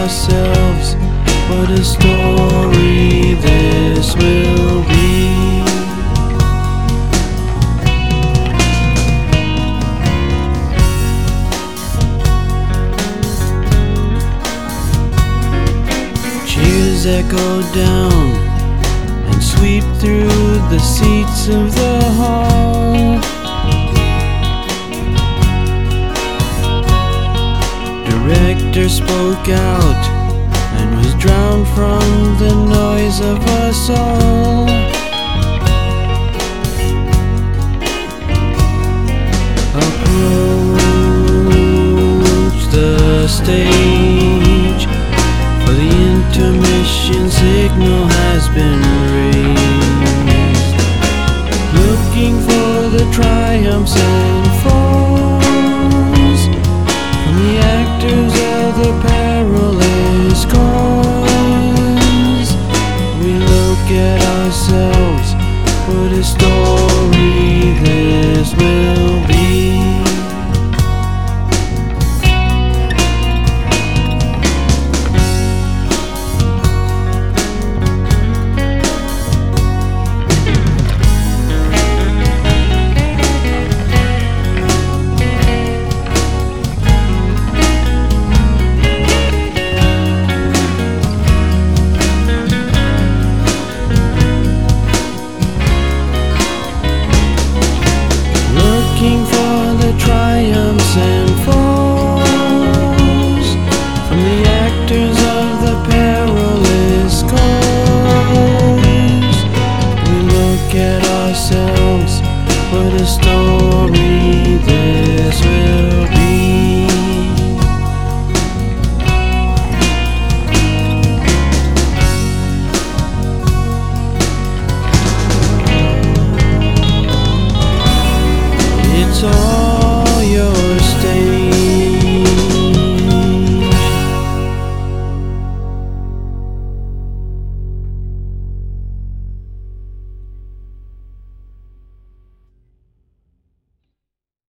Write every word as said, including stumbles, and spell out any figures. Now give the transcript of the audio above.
ourselves what a story this will be. Cheers echo down and sweep through the seats of the hall. Director spoke out and was drowned from the noise of us all. Approach the stage, for the intermission signal has been raised. Looking for the triumphs and falls from the actors of the perilous cause. We look at ourselves, what a story this will be. Looking for the triumphs and falls from the actors of the perilous cause. We look at ourselves, what a story this will be. It's all